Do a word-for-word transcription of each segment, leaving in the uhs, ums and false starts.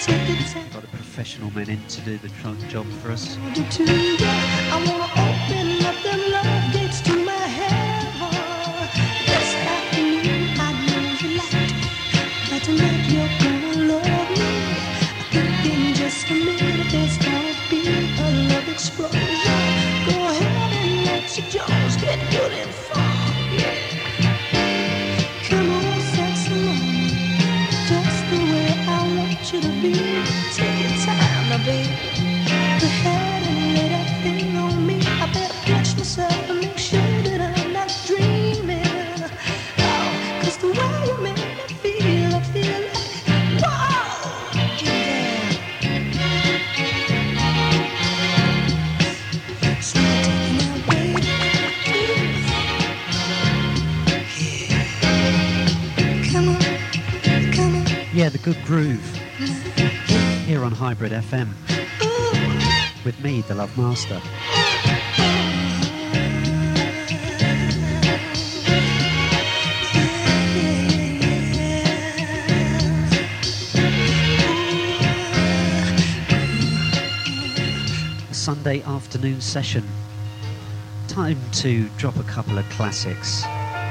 Got a professional man in to do the trunk job for us. I wanna open up them love gates to my heaven. This afternoon I know you like but tonight you're gonna love me. I think in just a minute there's gonna be a love explosion. Go ahead and let your jaws get good and fun, yeah. Come on, sexy woman, just the way I want you to be. Take your time now, baby. Go ahead and lay that thing on me. I better catch myself and make sure that I'm not dreaming. Oh, 'cause the way you make me feel, I feel like, wow, yeah. So take me now, baby. Yeah. Come on, come on. Yeah, the good groove. Here on Hybrid F M. With me, the Love Master. A Sunday afternoon session. Time to drop a couple of classics.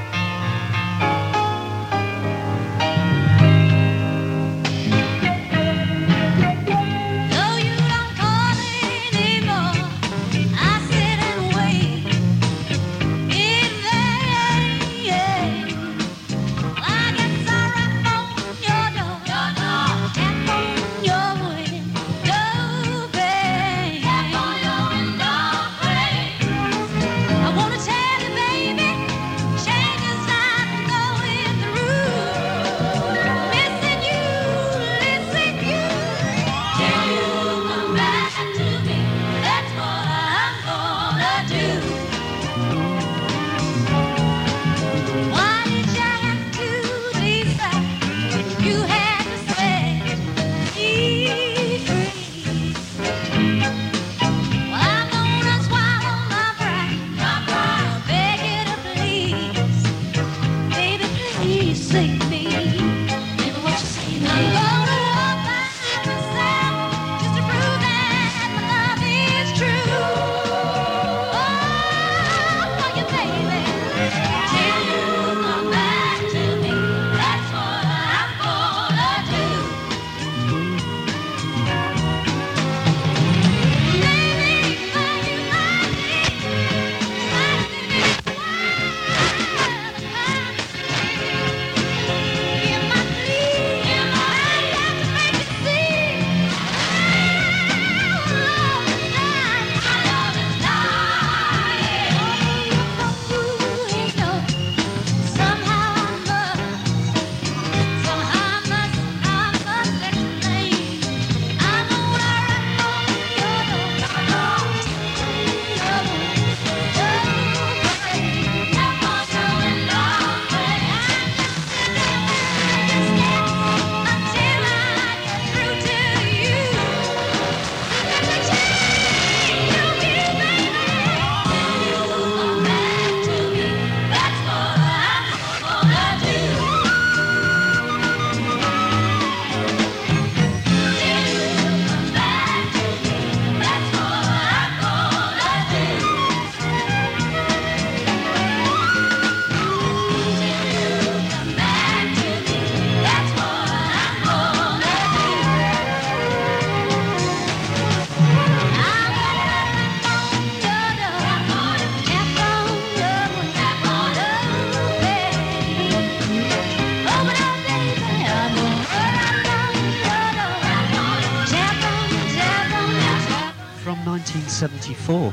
nineteen seventy-four.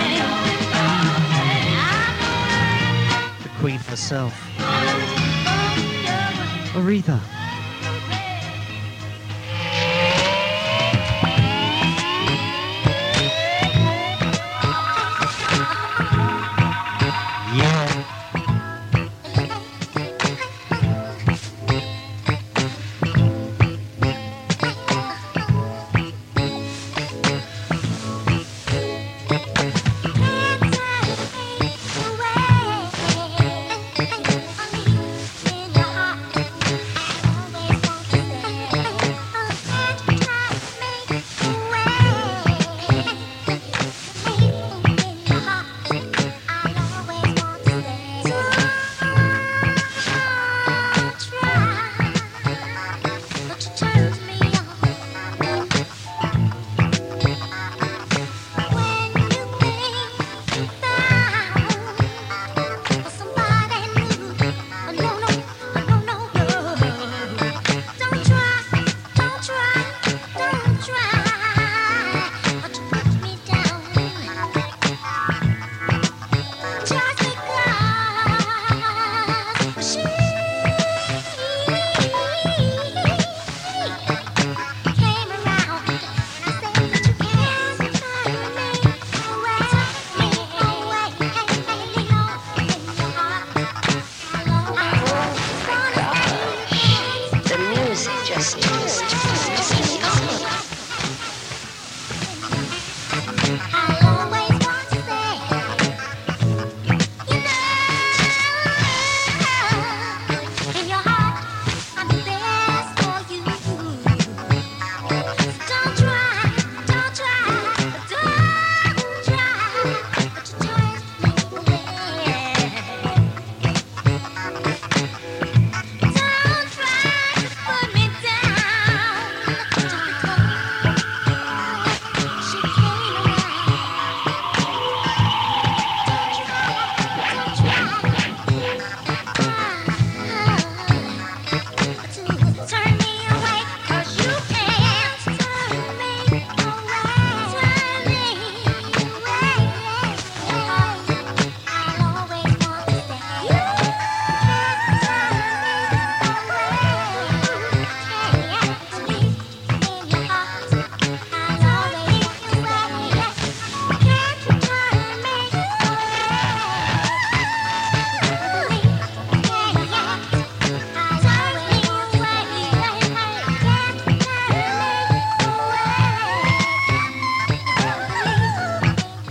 The Queen herself, Aretha.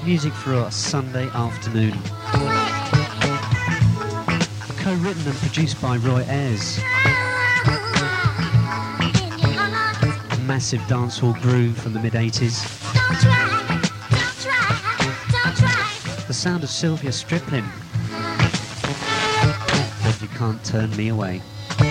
Music for a Sunday afternoon. Co-written and produced by Roy Ayers. A massive dancehall groove from the mid eighties. The sound of Sylvia Striplin. But you can't turn me away.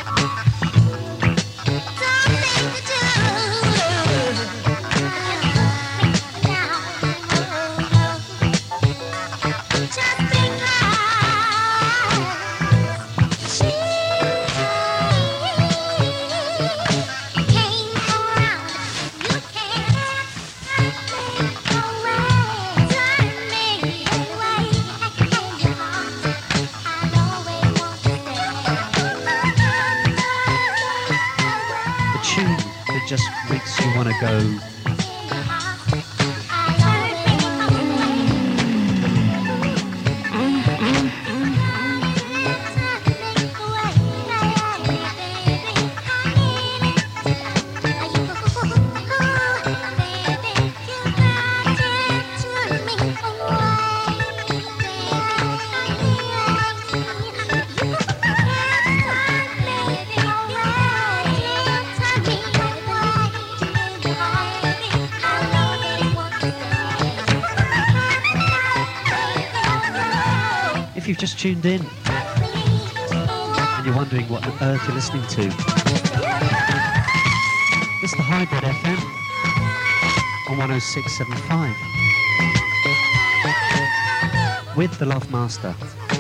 Just makes you want to go. If you've just tuned in and you're wondering what on earth you're listening to, it's the Hybrid F M on one oh six point seven five with the Love Master.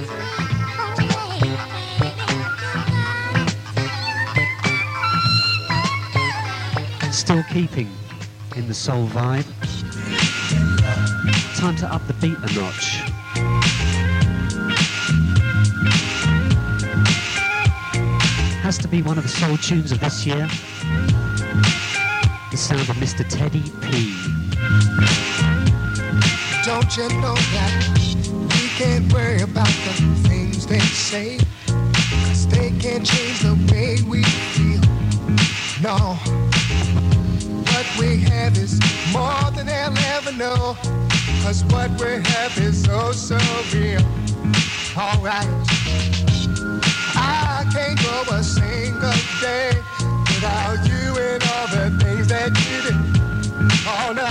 Still keeping in the soul vibe. Time to up the beat a notch. Has to be one of the soul tunes of this year. The sound of Mister Teddy P. Don't you know that we can't worry about the things they say, 'cause they can't change the way we feel. No, what we have is more than they'll ever know, 'cause what we have is so, so real. Alright, I can't go a single day without you and all the things that you do. Oh no,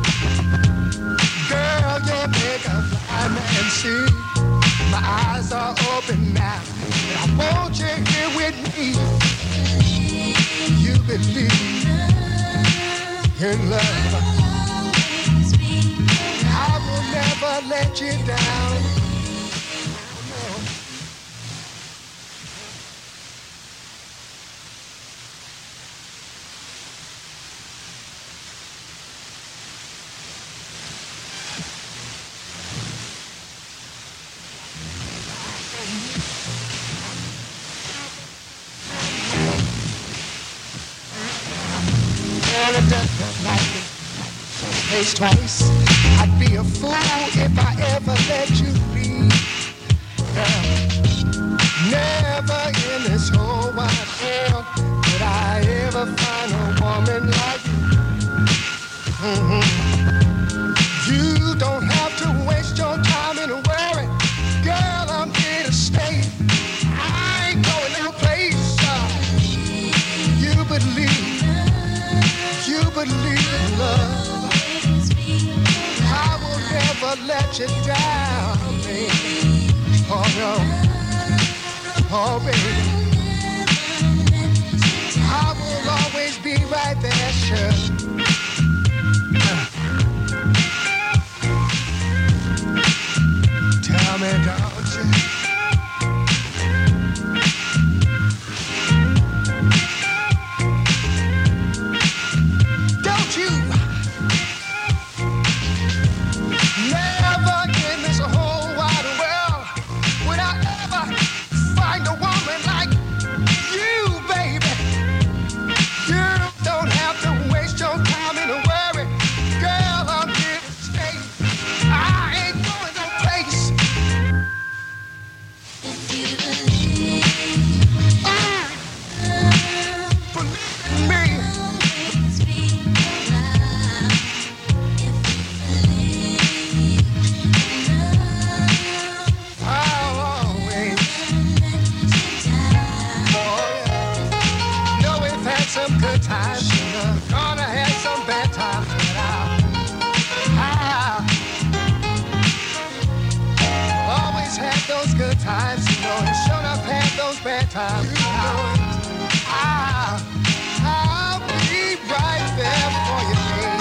girl, you make a blind man see. My eyes are open now, and I want you here with me. You believe in love. I will never let you down. Twice, I'd be a fool if I ever let you leave. Girl, never in this whole wide world could I ever find a woman like you. Mm-hmm. You don't have to waste your time in a worry. Girl, I'm here to stay. I ain't going no place. Uh, you believe, you believe in love. I will never let you down, baby. Oh no, oh baby. I will always be right there, sure. Tell me, don't you? Never in this whole wide world would I ever find a woman like times. You're gonna have some bad times. But I, I always had those good times. You know, and sure enough had those bad times. You know it. I, I'll be right there for you, baby.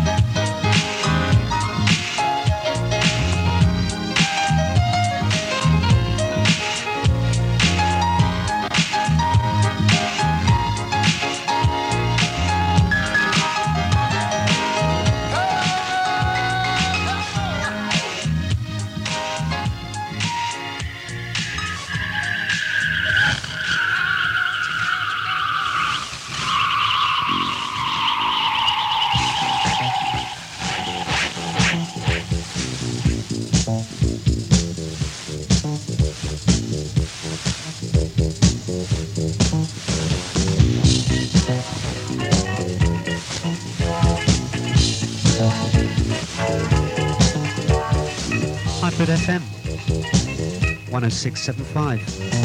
Hybrid F M one oh six point seven five.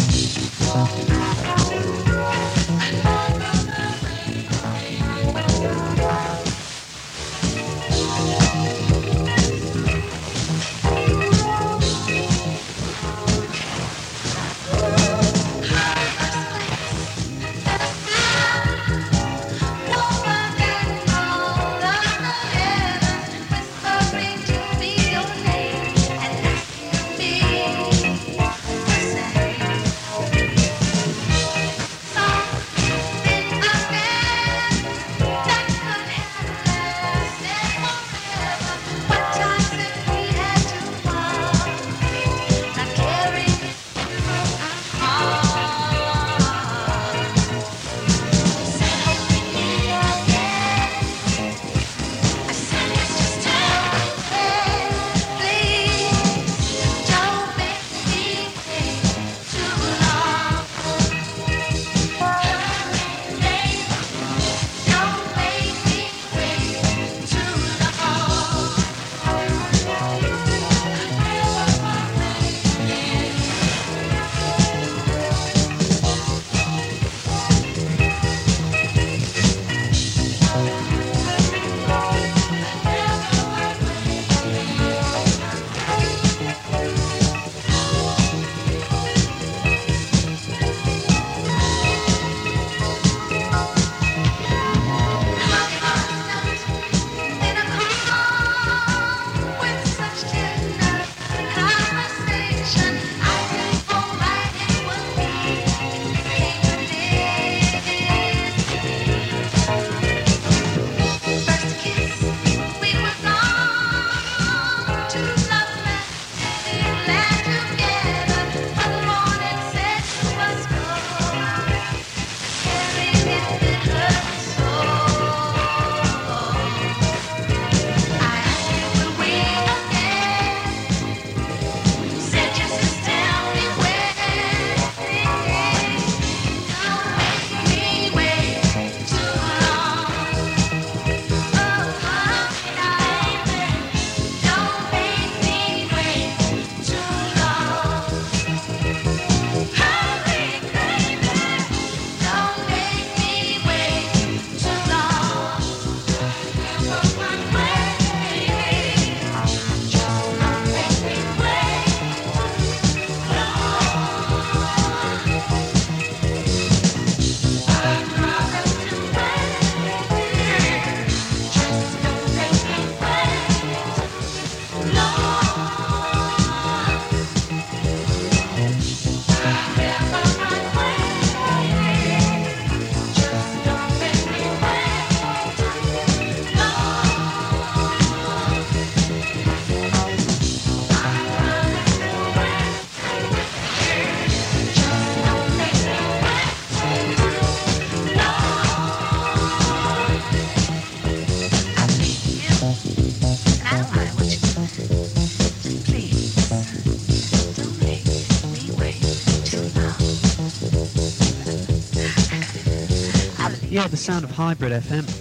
Yeah, the sound of Hybrid F M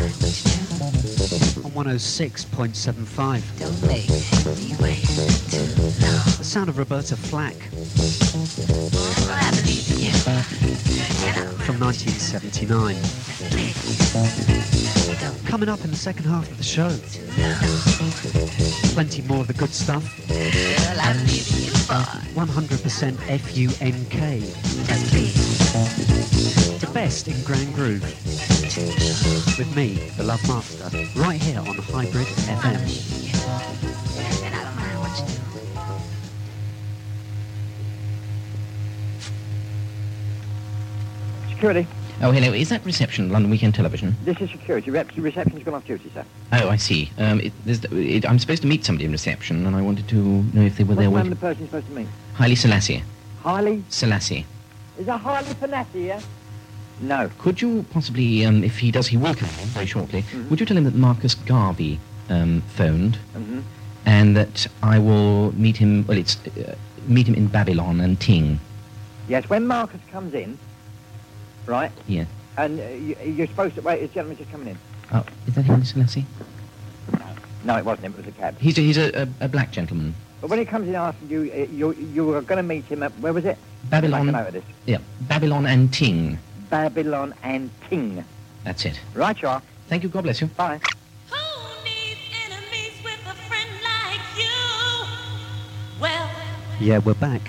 on one oh six point seven five. Don't make me wait too long. The sound of Roberta Flack I believe in you. from nineteen seventy-nine. Coming up in the second half of the show, plenty more of the good stuff. one hundred percent F U N K. The best in Grand Groove. With me, the Love Master, right here on Hybrid F M. And I don't mind what you do. Security. Oh, hello. Is that reception, London Weekend Television? This is security. Rep- reception's gone off duty, sir. Oh, I see. Um, it, there's, it, I'm supposed to meet somebody in reception, and I wanted to know if they were What's there the name with of the person you're supposed to meet? Haile Selassie. Haile? Selassie. Is that Haile Selassie, yeah? No. Could you possibly, um, if he does, he will come on very shortly. Mm-hmm. Would you tell him that Marcus Garvey um, phoned, Mm-hmm. and that I will meet him? Well, it's uh, meet him in Babylon and Ting. Yes, when Marcus comes in, right? Yeah. And uh, you, you're supposed to wait. This gentleman's just coming in. Oh, is that Haile Selassie? No, it wasn't him. It was a cab. He's a, he's a, a, a black gentleman. But when he comes in asking you, uh, you you were going to meet him at where was it? Babylon. Make a note of this. Yeah, Babylon and Ting. Babylon and Ting. That's it. Right, you are. Thank you. God bless you. Bye. Who needs enemies with a friend like you? Well, Yeah, we're back.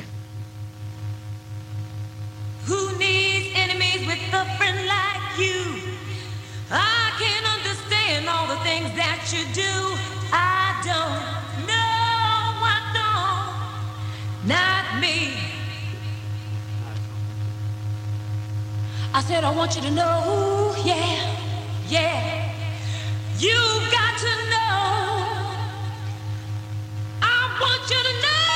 who needs enemies with a friend like you? I can understand all the things that you do. I don't know, I don't, not me. I said I want you to know, yeah, yeah. You've got to know. I want you to know.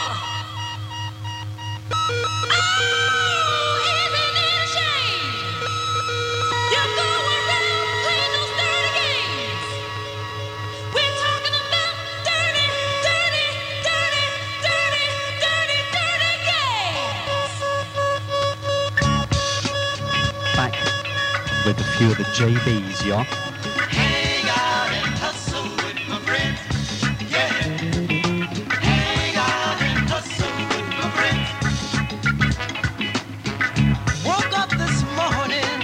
Oh, isn't it a shame? You go around playing those dirty games. We're talking about dirty, dirty, dirty, dirty, dirty, dirty games. Back with a few of the J Bs, yeah? Hang out and hustle with my friends. Yeah. Hang out and hustle with my friends. Woke up this morning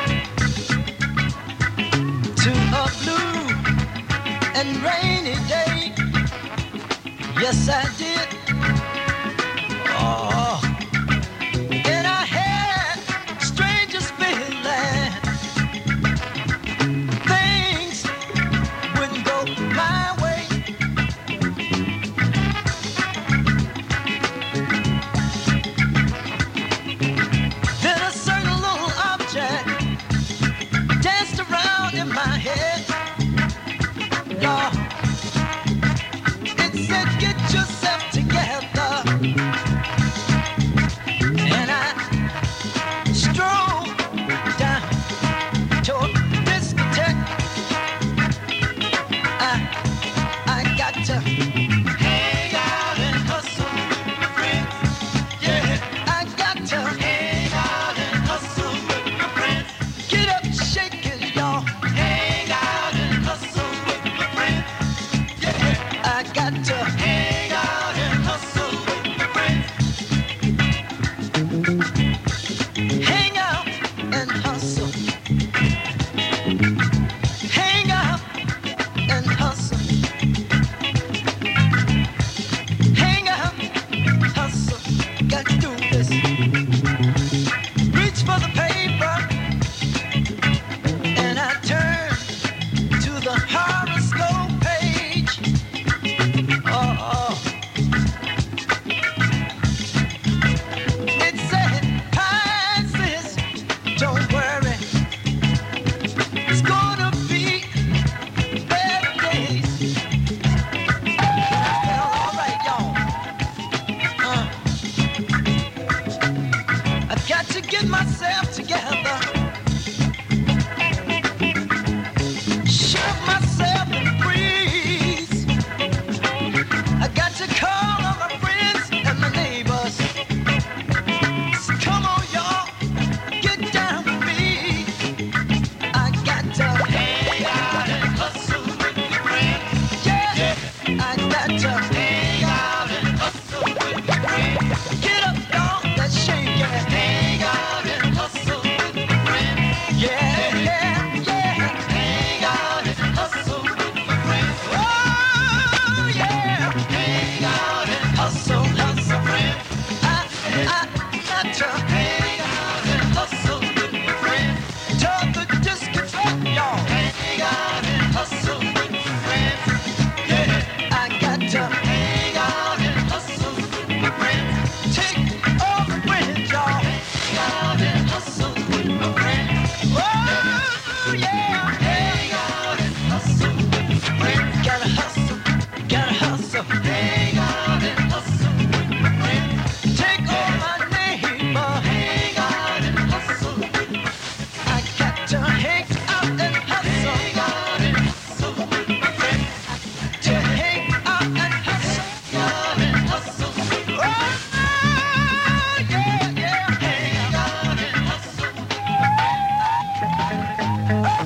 to a blue and rainy day. Yes, I did. Oh. And I had strangest feeling. Things wouldn't go my way. Then a certain little object danced around in my head. Y'all, it said, get yourself together. And I strolled down toward the discotheque. I, I got to hang out and hustle with my friends. Yeah, I got to hang out and hustle with my friends. Get up, shake it, y'all. Hang out and hustle with my friends. Yeah, I got to hang out and hustle with my friends. Hang out and hustle. Hang out and hustle. Hang out, hustle. Got to do this. Reach for the paper, and I turn to the horoscope page. Oh, oh. It said, Pisces, don't worry. It's going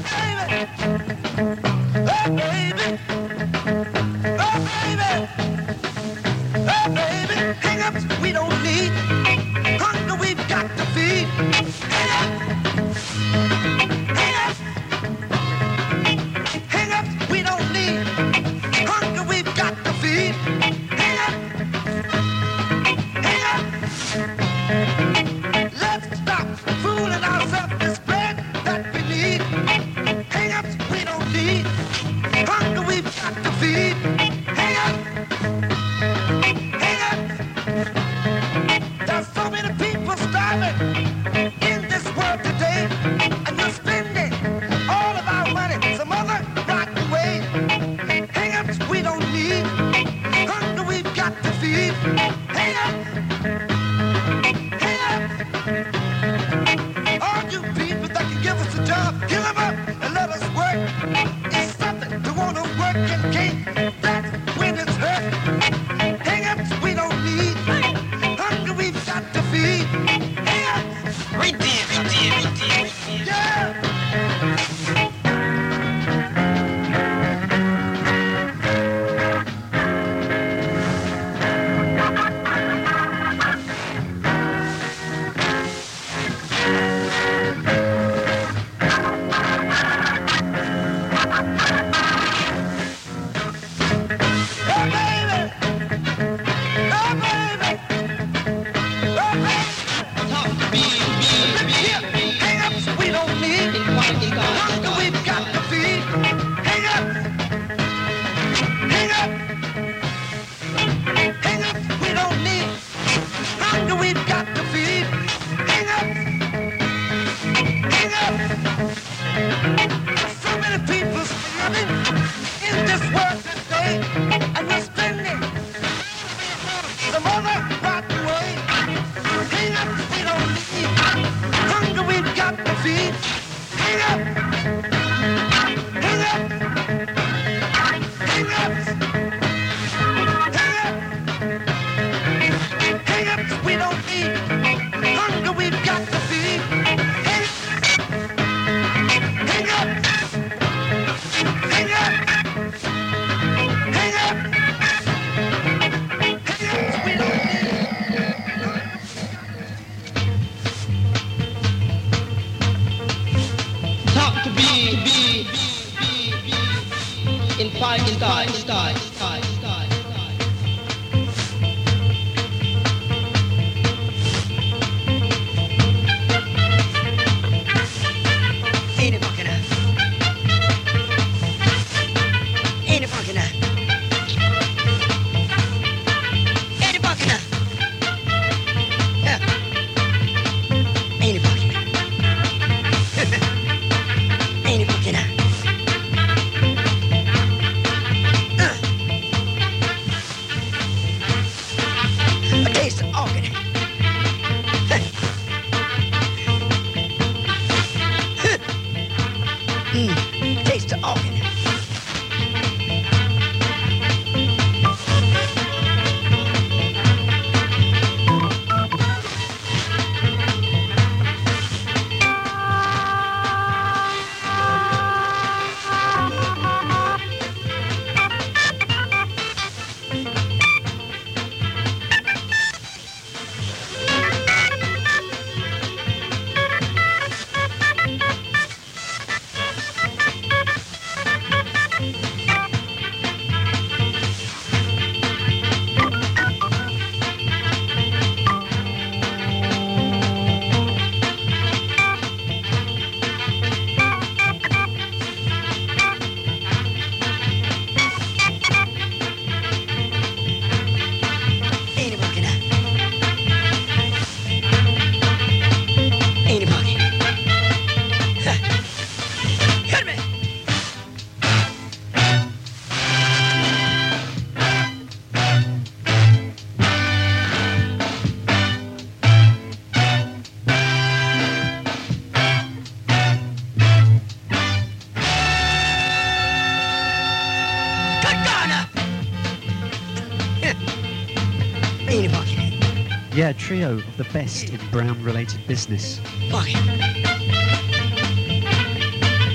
Yeah, a trio of the best in Brown-related business.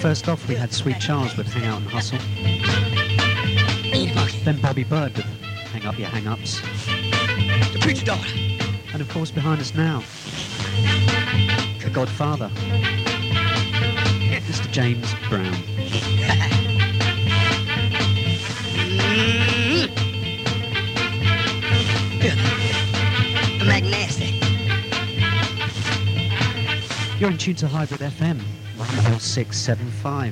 First off, we had Sweet Charles with Hang Out and Hustle. Then Bobby Bird with Hang Up Your Hang-Ups. The preacher daughter. And of course, behind us now, the Godfather, Mister James Brown. Mm-hmm. Mac Nasty. You're in tune to Hybrid F M, one oh six seven five.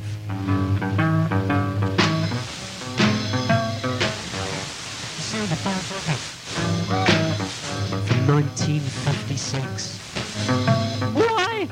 From nineteen fifty-six. Why?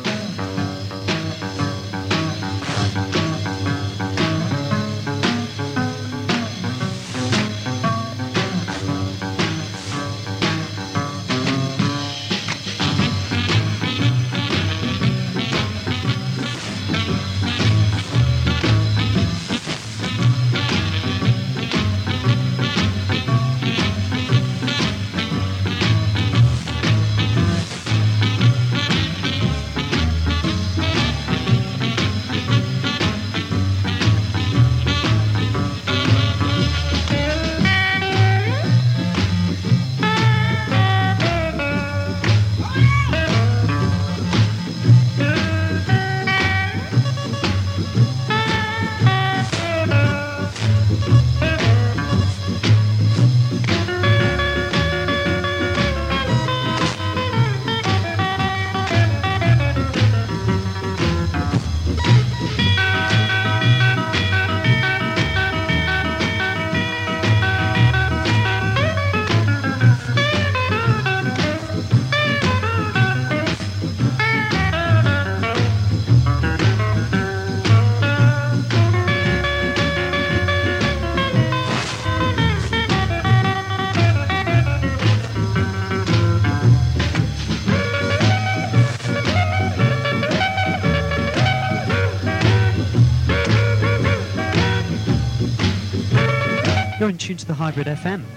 You're in tune to the Hybrid F M.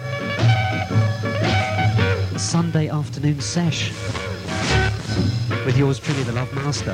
A Sunday afternoon sesh with yours truly, the Love Master.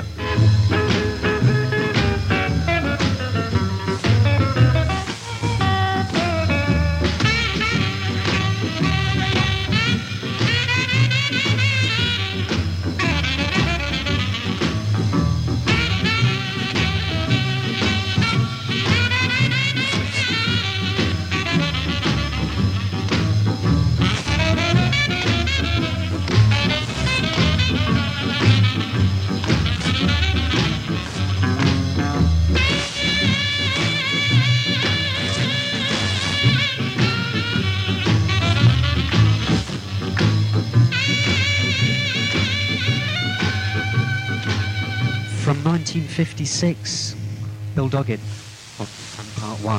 From nineteen fifty-six, Bill Doggett on part one.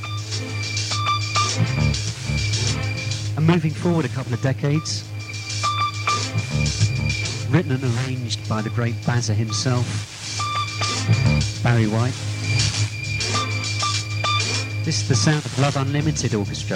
And moving forward a couple of decades, written and arranged by the great Bazza himself, Barry White. This is the sound of Love Unlimited Orchestra.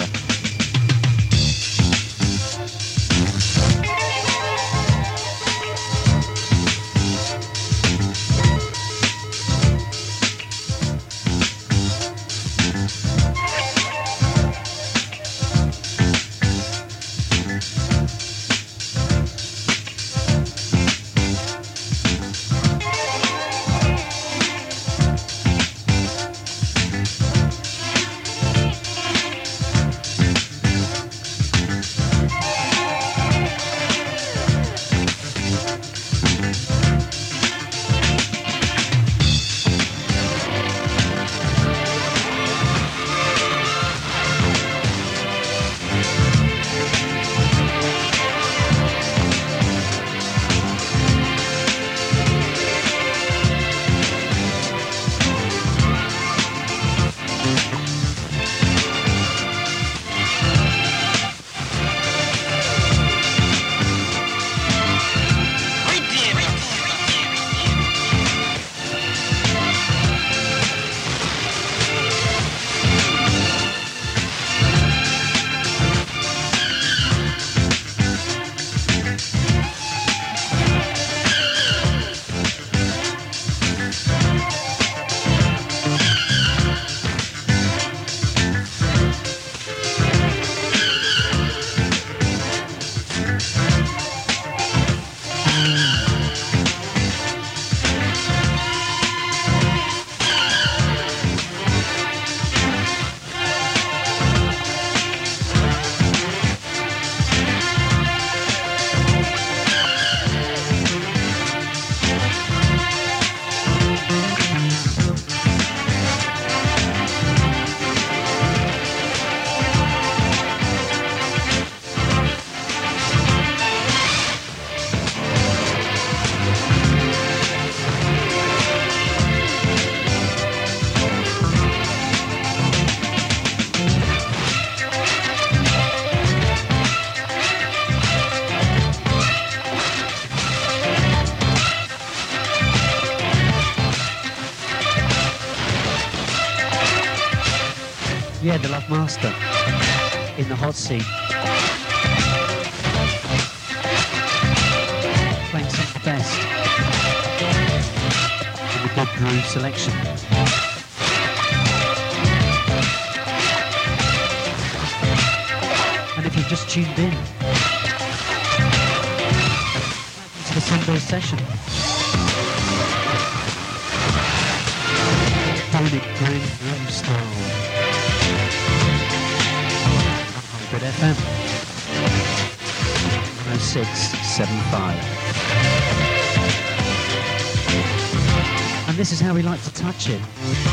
Yeah, the Love Master in the hot seat. Playing some of the best in the good groove selection. And if you've just tuned in to the Sunday session, doing it grand room style. Hybrid F M one oh six seven five. And this is how we like to touch it.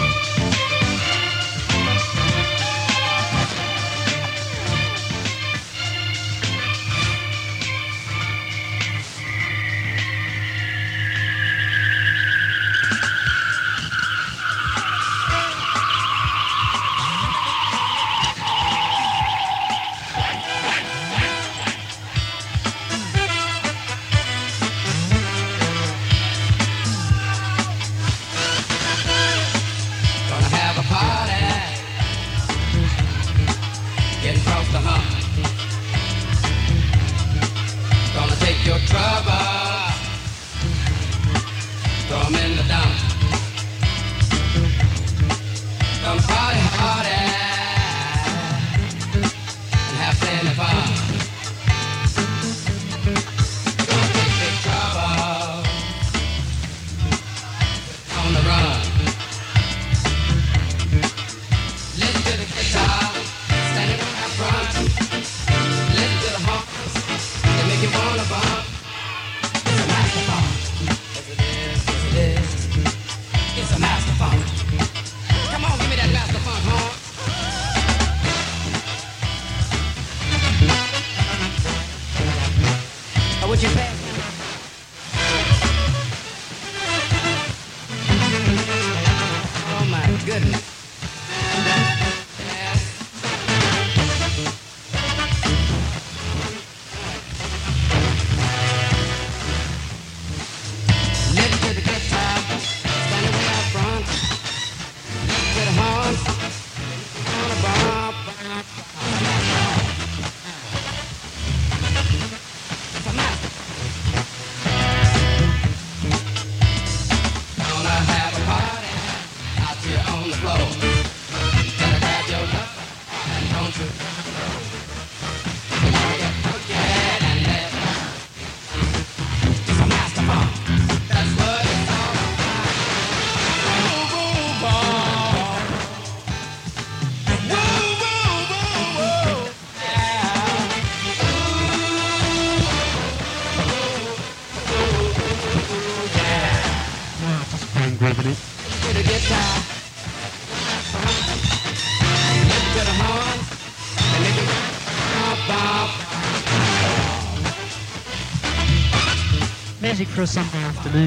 Music for a Sunday afternoon.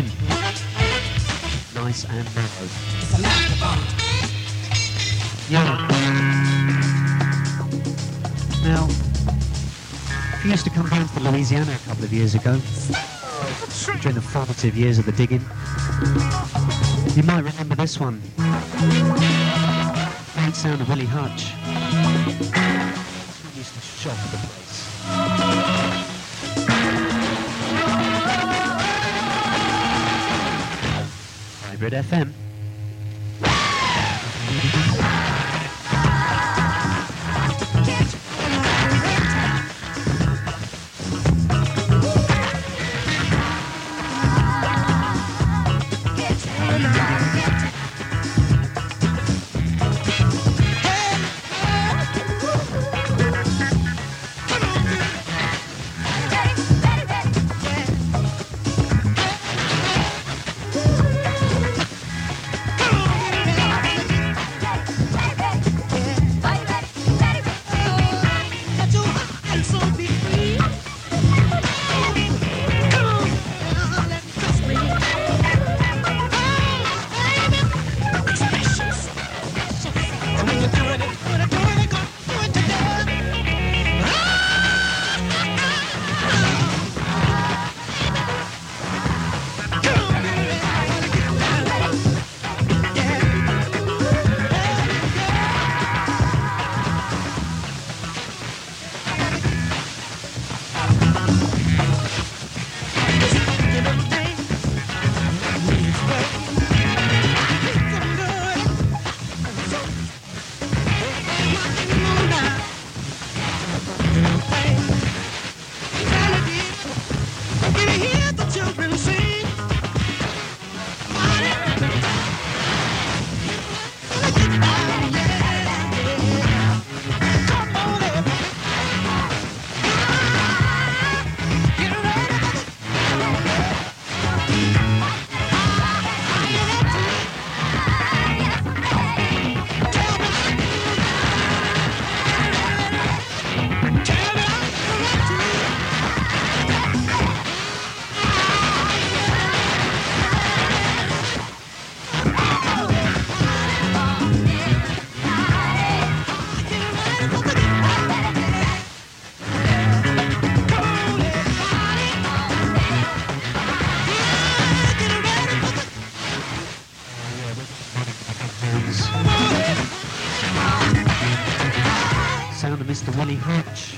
Nice and mellow. Yeah. Now, if you used to come down to Louisiana a couple of years ago, during the formative years of the digging, you might remember this one. Great sound of Willie Hutch. He used to shock the place. Hybrid F M. Jones. Sound of Mister Willie Hodge.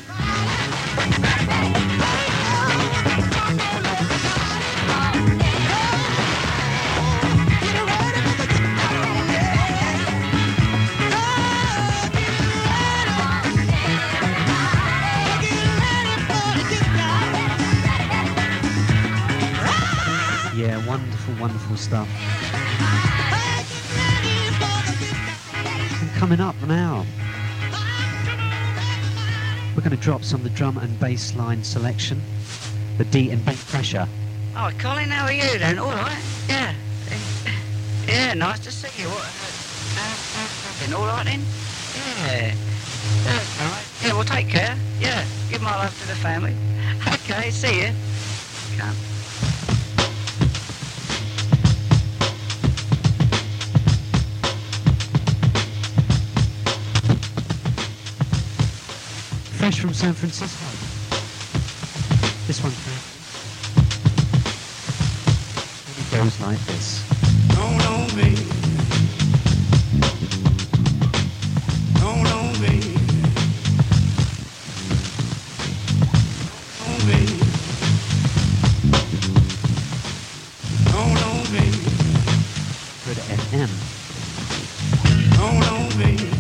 Yeah, wonderful, wonderful stuff. And coming up now, we're going to drop some of the drum and bass line selection, the D and B pressure. Oh, Colin, how are you then? All right? Yeah. Yeah, nice to see you. What? Uh, been all right then? Yeah. Yeah, all right. Yeah, well, take care. Yeah, give my love to the family. Okay, see you. Come. Fresh from San Francisco. This one it goes like this. No, no, baby. No, no, baby. No, baby. No, no, baby. Go to F M. No, no, baby.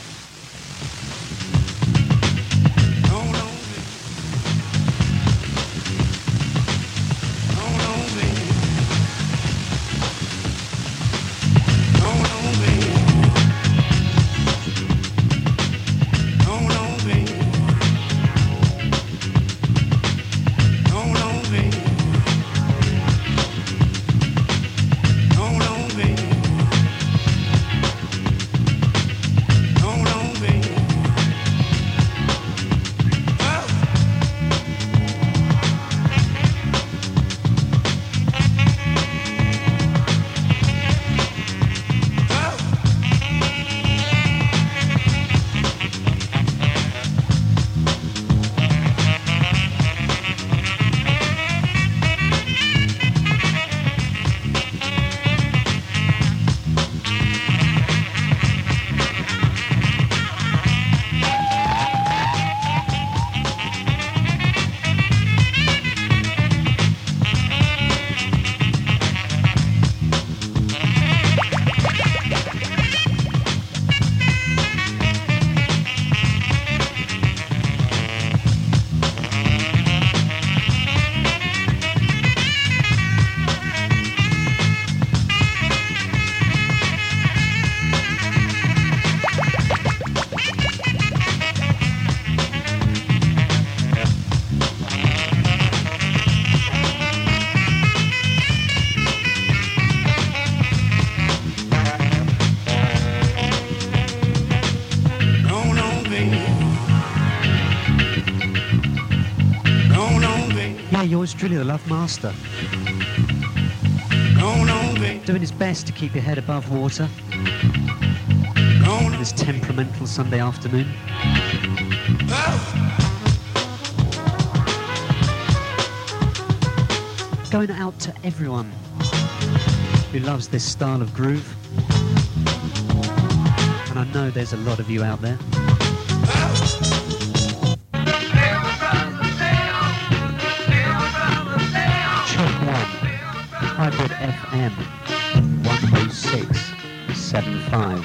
Yours truly, the Love Master. No, no, baby. Doing his best to keep your head above water No, on no. this temperamental Sunday afternoon. Going out to everyone who loves this style of groove. And I know there's a lot of you out there. Hybrid F M one oh six seven five.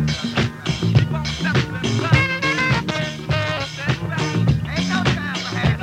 Ain't no time for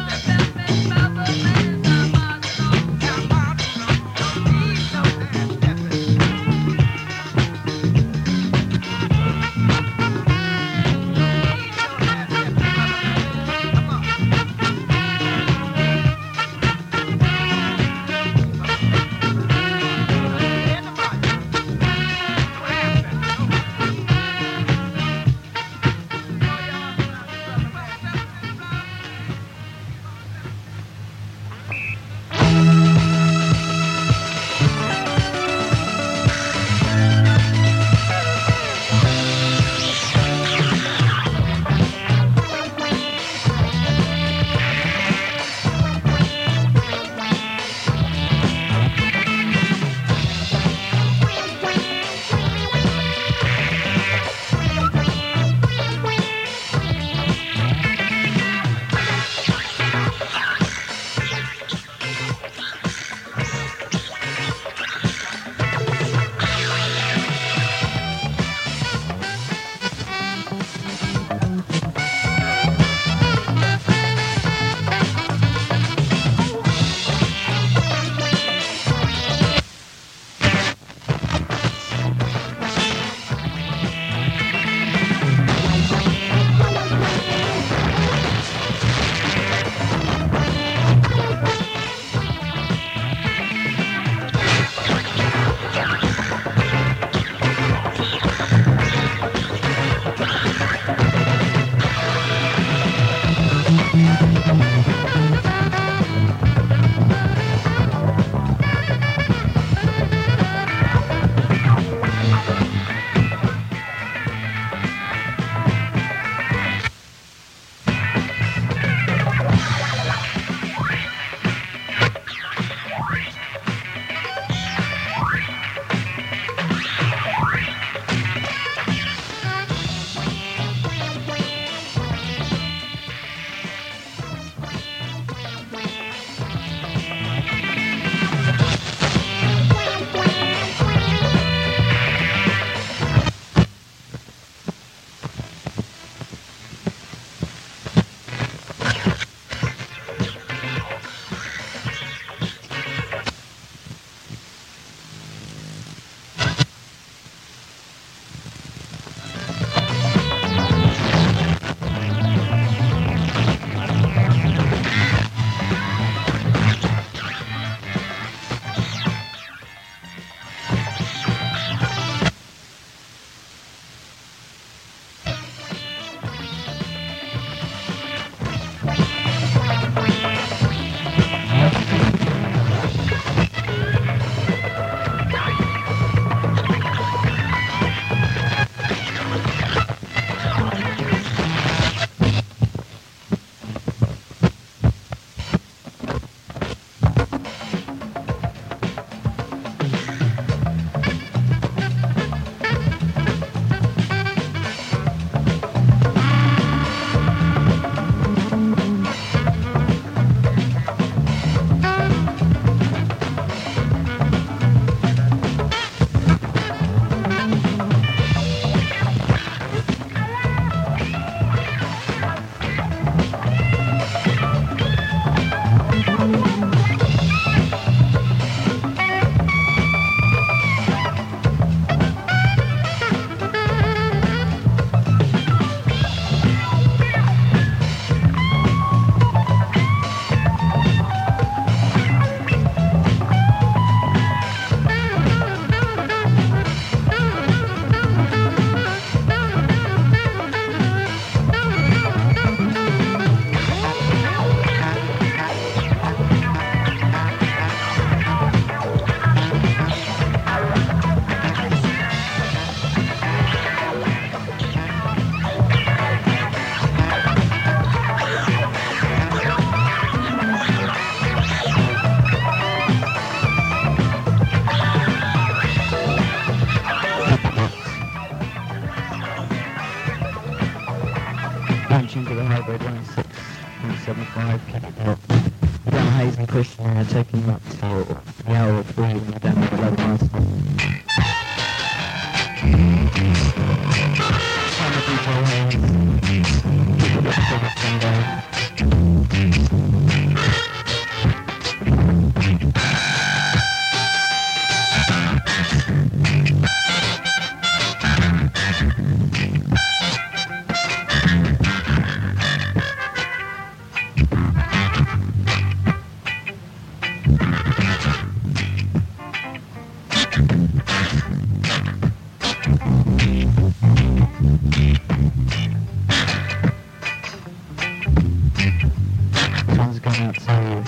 but we got Hayes and Christian are taking him up to the hour three when we're down at the low master. Trying to do Joe Hayes. People get so much fun going. One's gone out to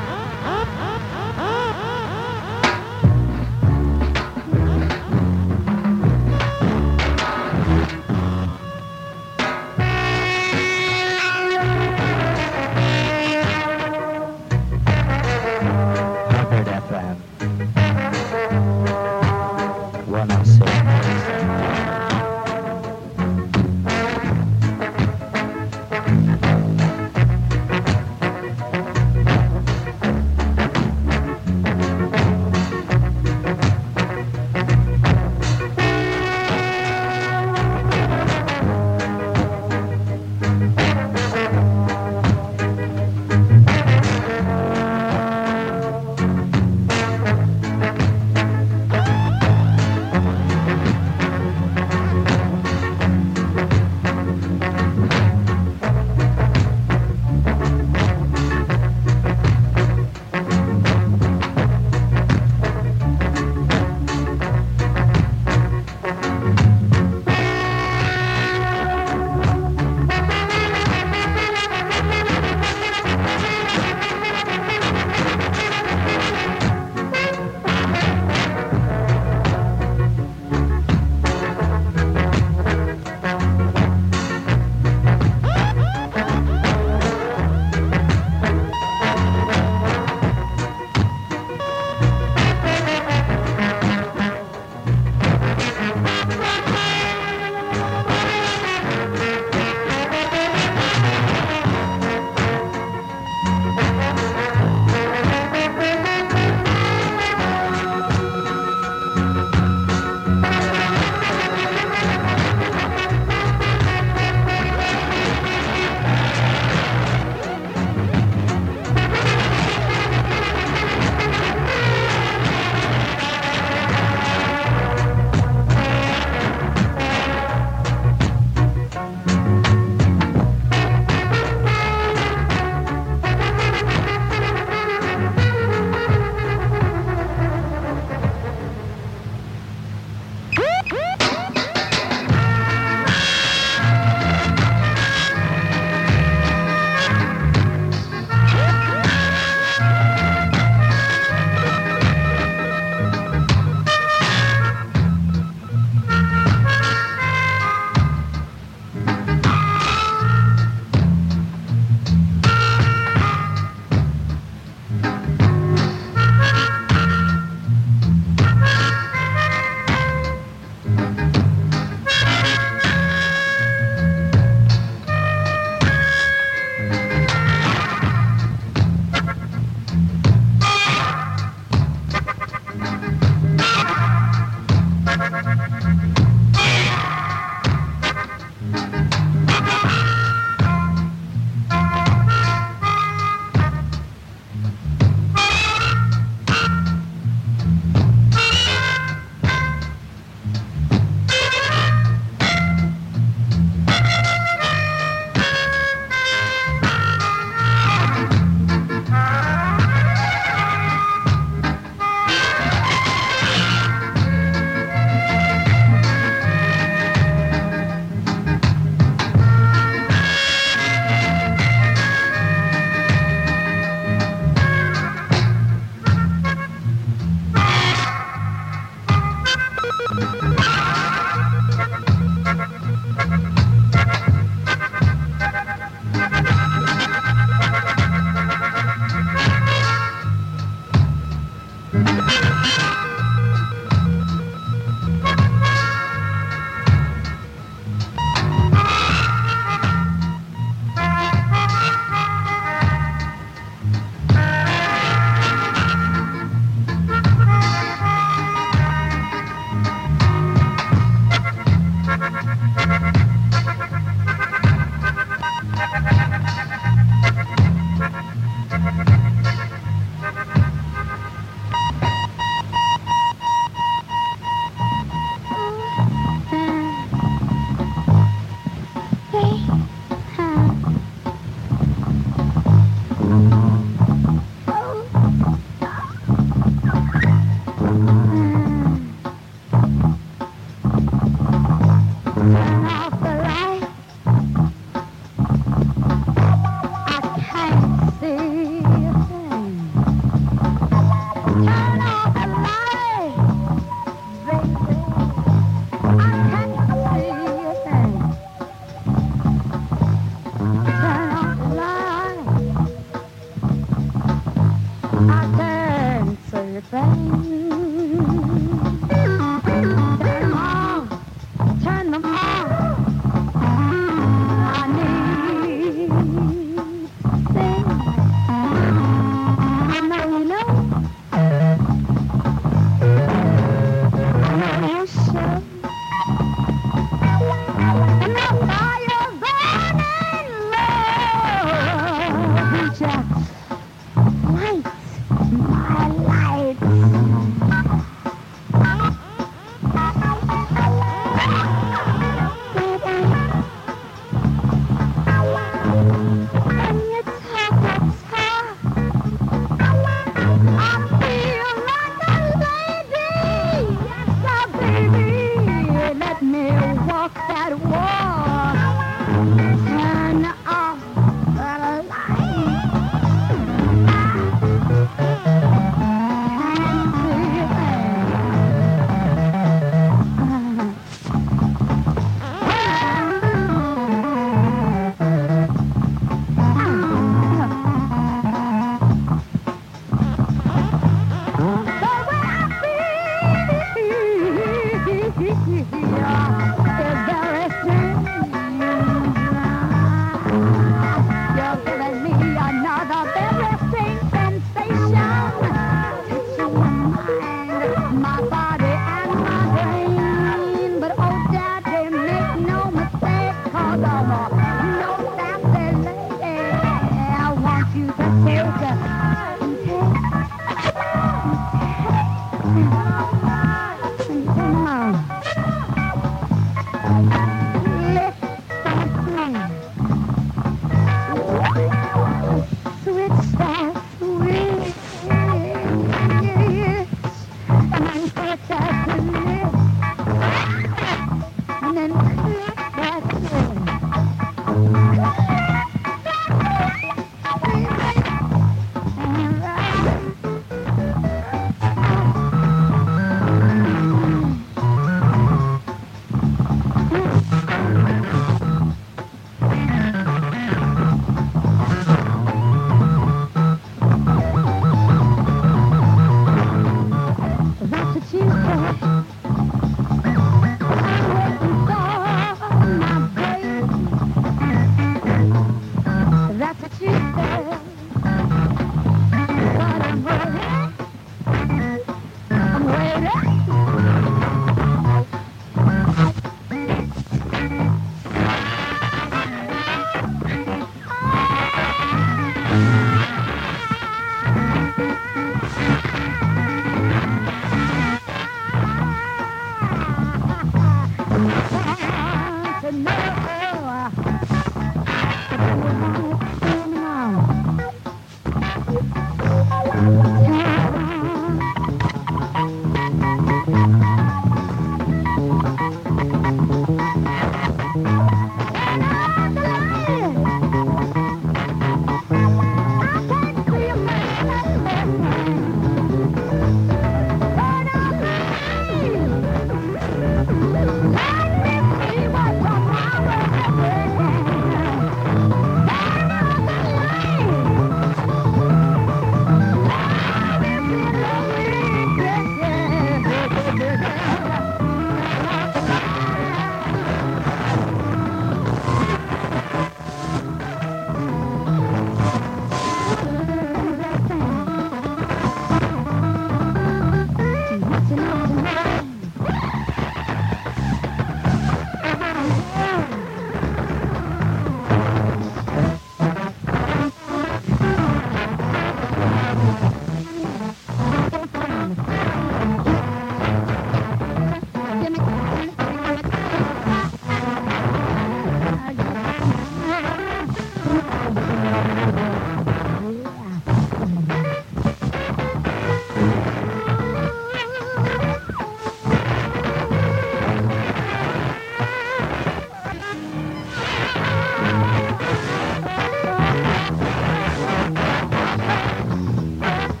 Thank you.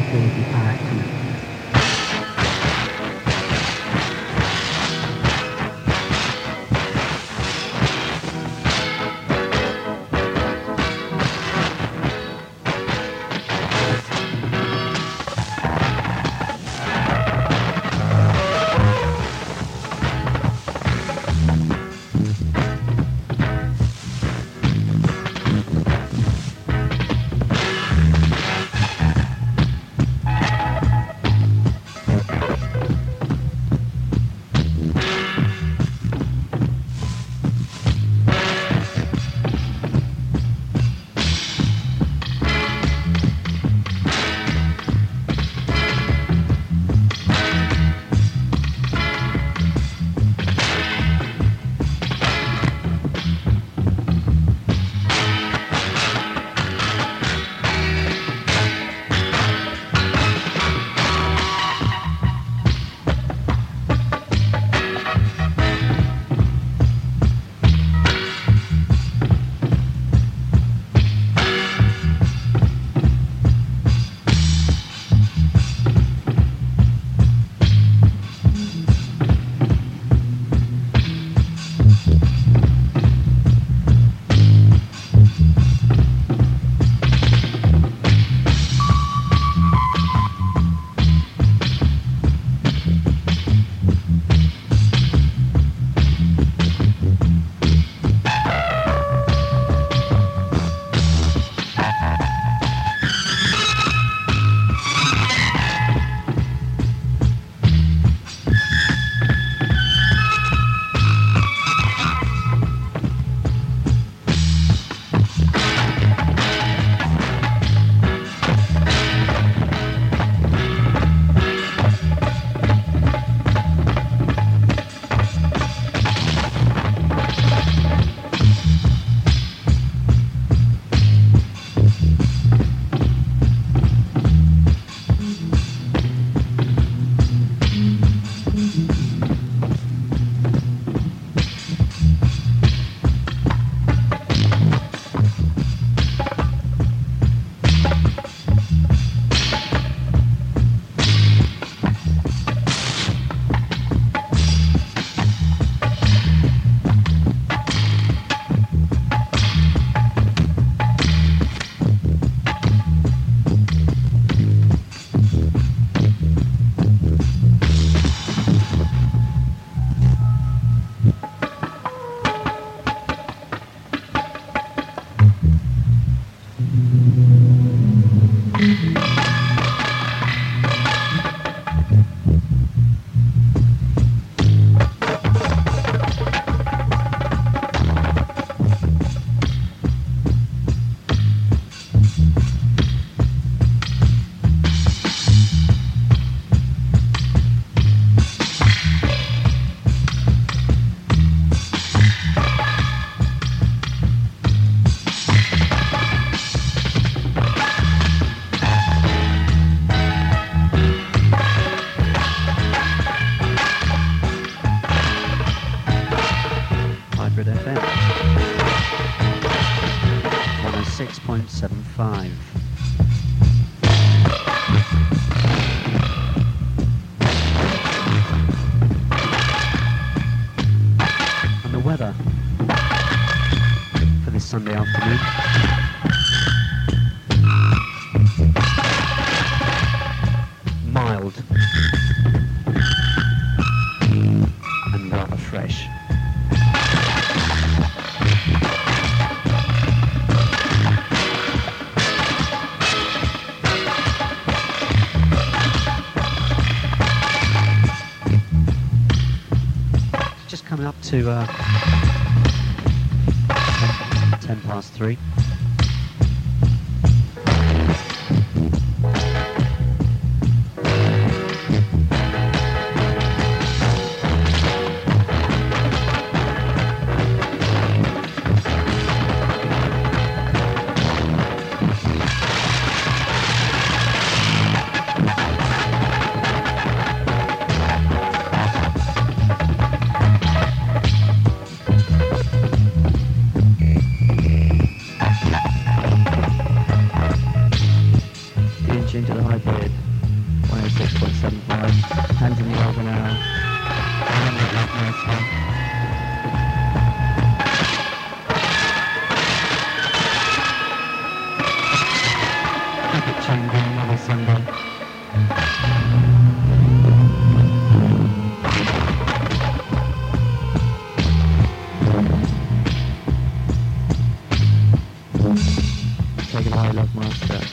hopefully it'll be packed. six point seven five. And the weather for this Sunday afternoon. Mild and rather fresh. Just coming up to uh, ten past three. one oh six point seven five. Hands in the air for now. Dynamic Love Master. Epic Chamber, another Sunday. Take it away, Love Master.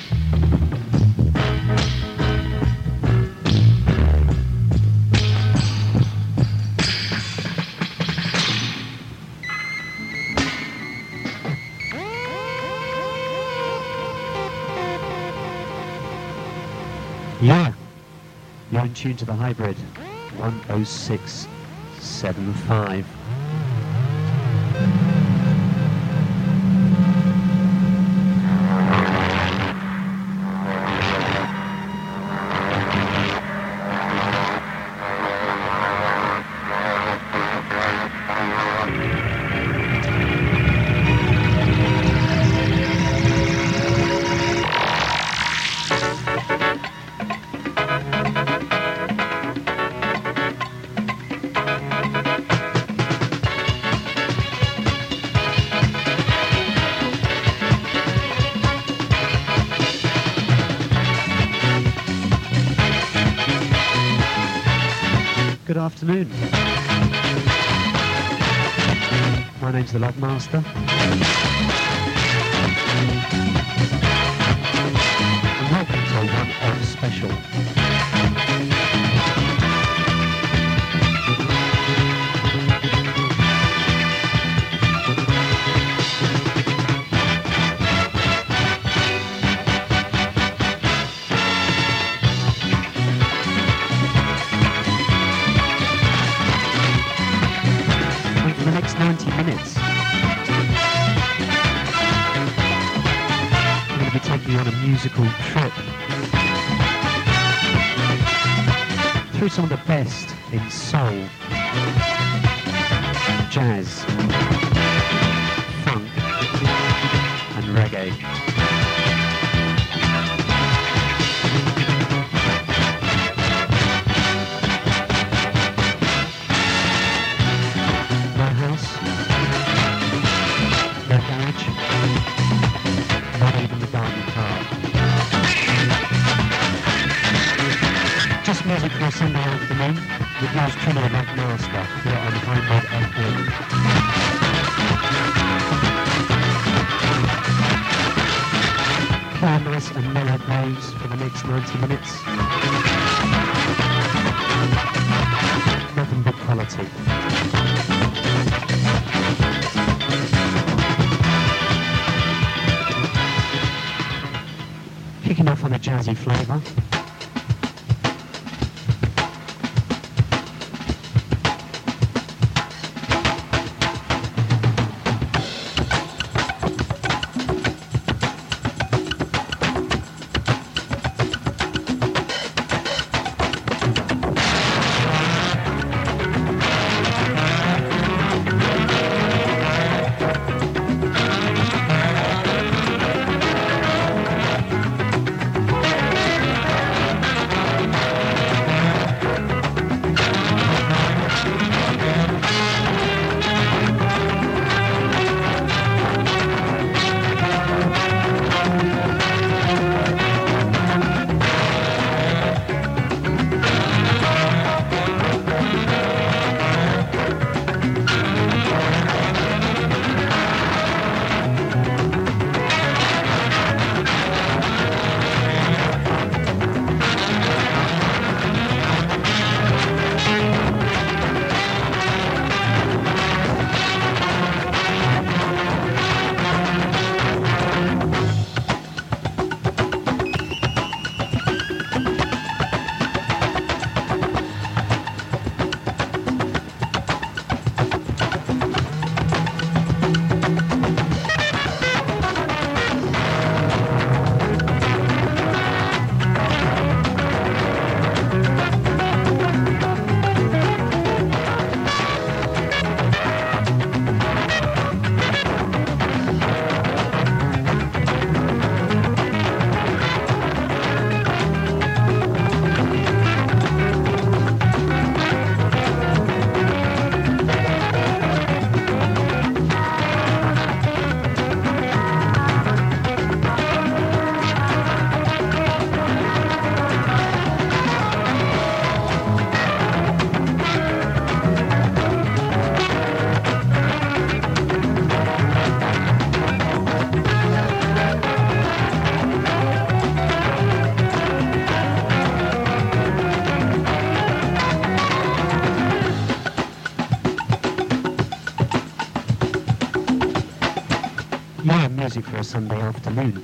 Yeah, you're in tune to the hybrid. one oh six point seven five. Good afternoon. My name's the Love Master. And welcome to a one-off special. ninety minutes. I'm going to be taking you on a musical trip through some of the best in soul, jazz, funk and reggae. Just music for a Sunday afternoon with yours truly, the Love Master, here on Hybrid F M. Play nice and mellow waves for the next ninety minutes. Nothing but quality. Kicking off on a jazzy flavour. music for a Sunday afternoon.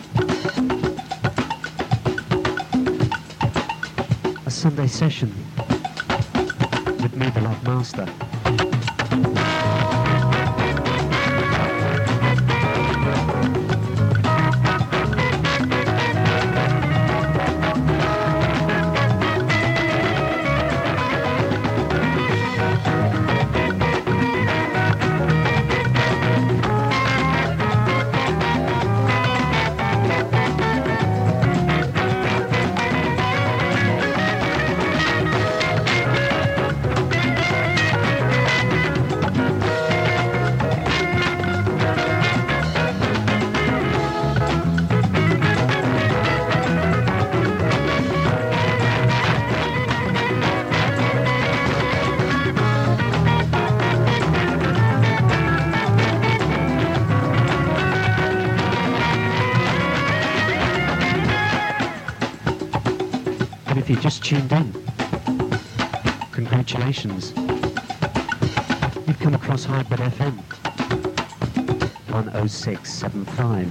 A Sunday session with me, the Love Master. If you just tuned in, congratulations. You've come across Hybrid F M on oh six seven five.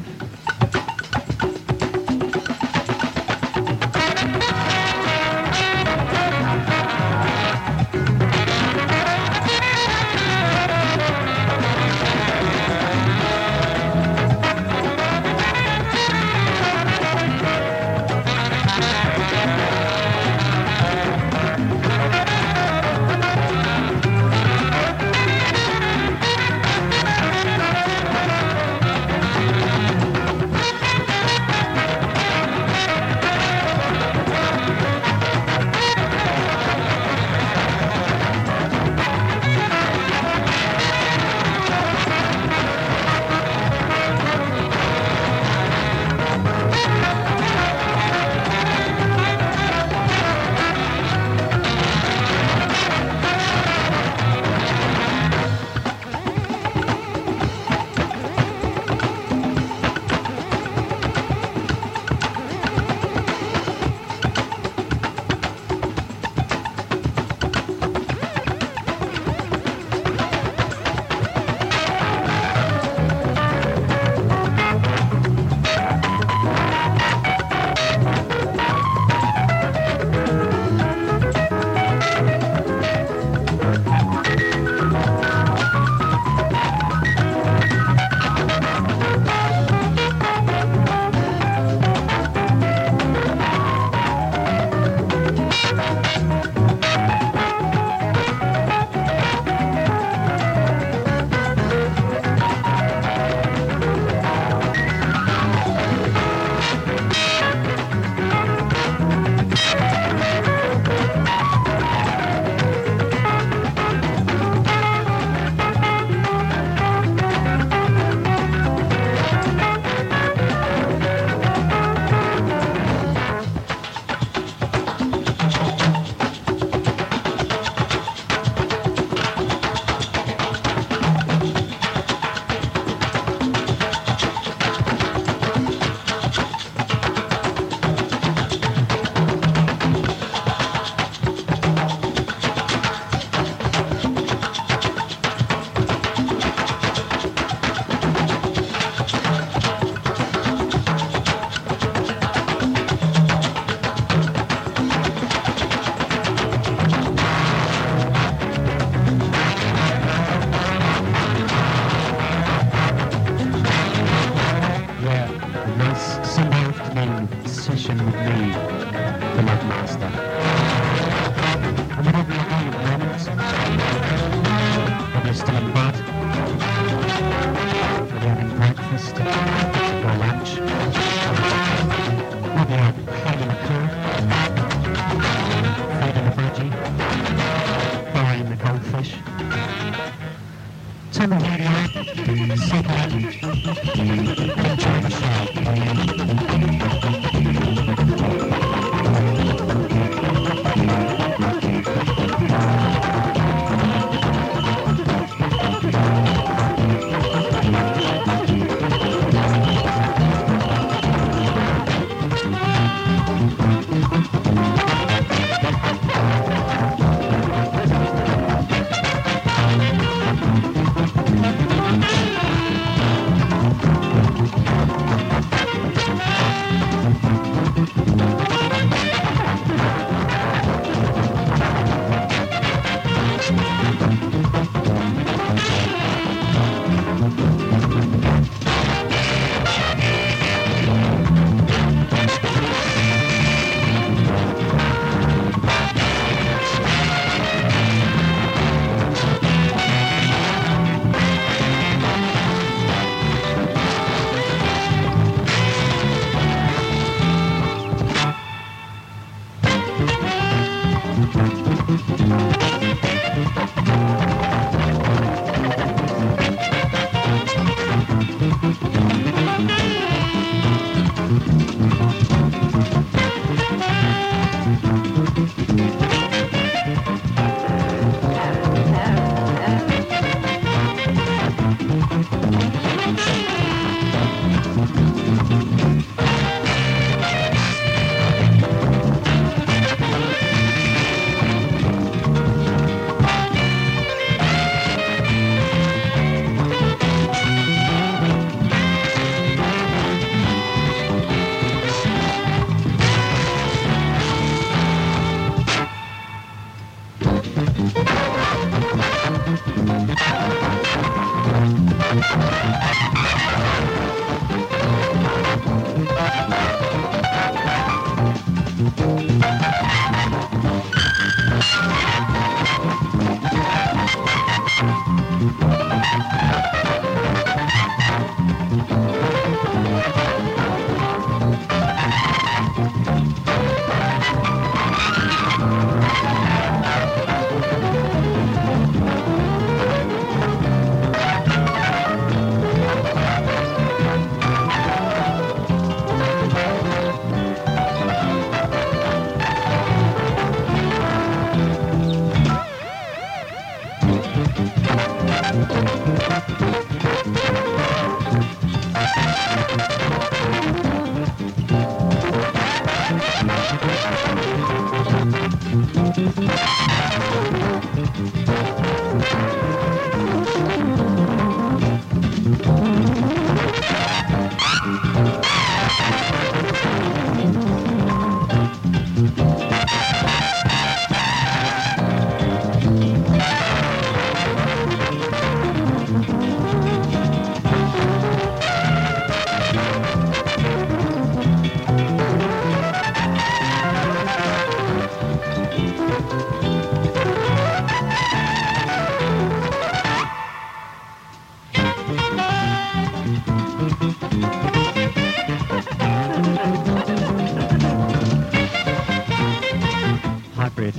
Hybrid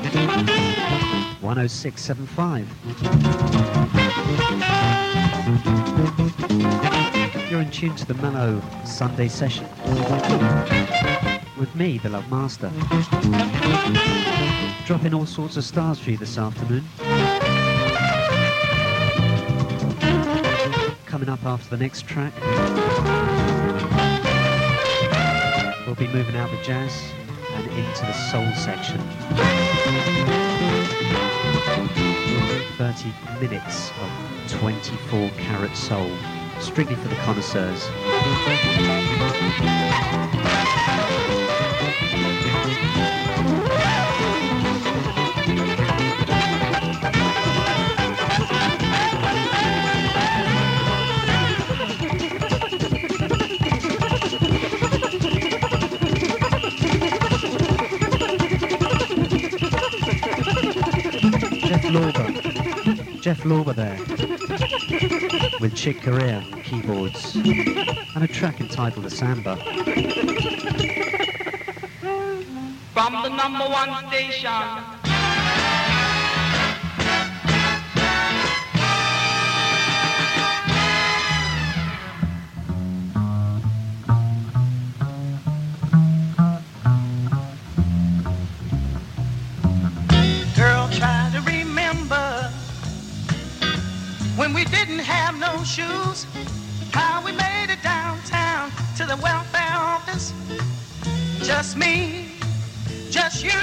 one oh six seven five. You're in tune to the Mellow Sunday session with me, the Love Master, dropping all sorts of stars for you this afternoon. Coming up after the next track, we'll be moving out the jazz and into the soul section. thirty minutes of twenty-four karat soul, strictly for the connoisseurs. Jeff Lorber there, with Chick Corea on keyboards, and a track entitled The Samba. From the number one station. Girl, try to remember when we didn't have no shoes, how we made it downtown to the welfare office. Just me, just you.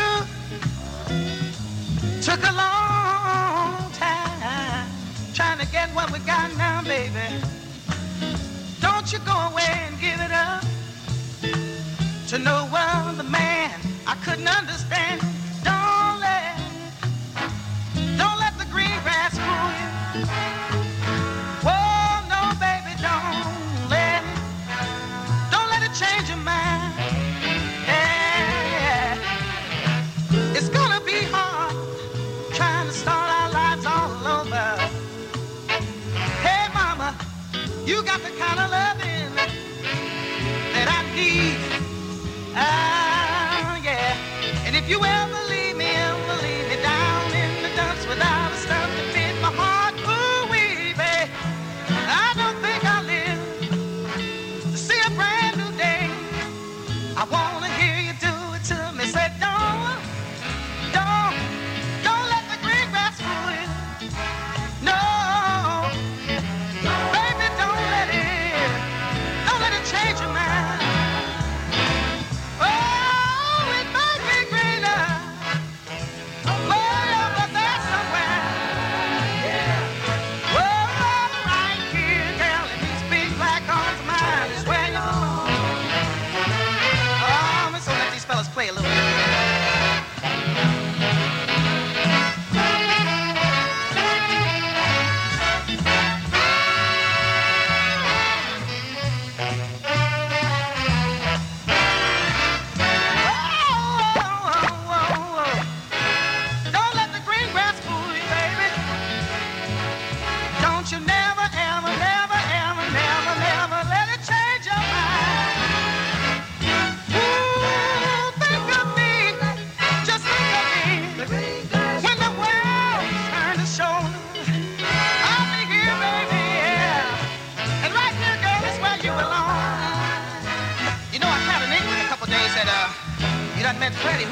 Took a long time trying to get what we got now, baby. Don't you go away and give it up to no other man. I couldn't understand. Don't let, don't let the green grass fool you. Oh, no, baby, don't let it, don't let it change your mind. Yeah, it's gonna be hard trying to start our lives all over. Hey, mama, you got the kind of loving that I need. Ah, yeah, and if you ever leave me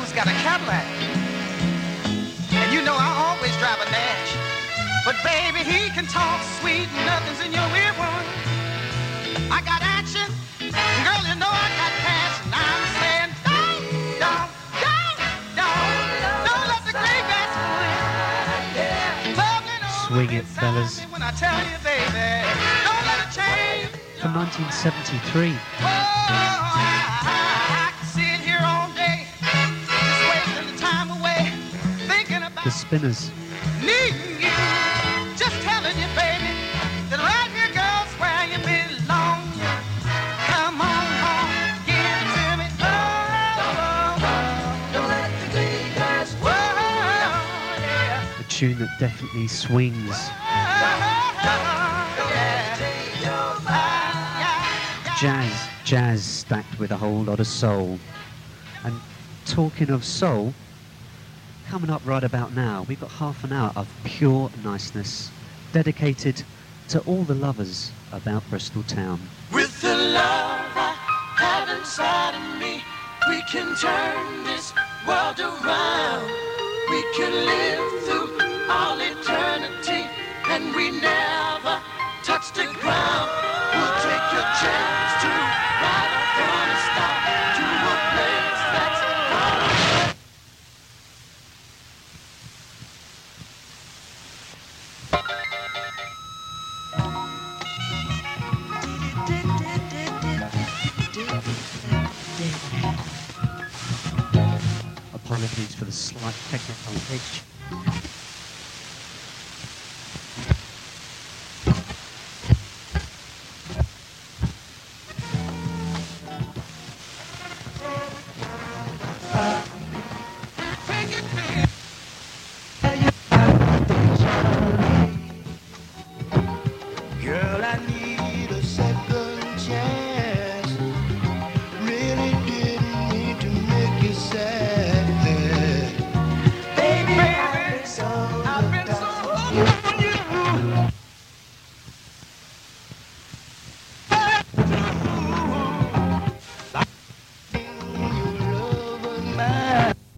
driver's got a Cadillac. And you know I always drive a Nash. But baby, he can talk sweet and nothing's in your ear one. I got action, and girl, you know I got passion. I'm saying, don't, don't, don't, don't, don't let the greenbacks win. Swing it, fellas. When I tell you, baby, don't let it change. From nineteen seventy-three. Oh, I, I can sit here all day, just wasting the time away, thinking about The Spinners. needing you. Just telling you, baby, that right here, girl's where you belong. Come on home, give it to me. Oh, oh, oh. Don't let the green grass. Whoa, yeah. A tune that definitely swings. Jazz, jazz stacked with a whole lot of soul. And talking of soul, coming up right about now, we've got half an hour of pure niceness, dedicated to all the lovers about Bristol town. With the love I have inside of me, we can turn this world around. We can live through all eternity, and we never touch the ground. We'll take your chance to ride up on a stop to a place that's far. Apologies for the slight technical glitch.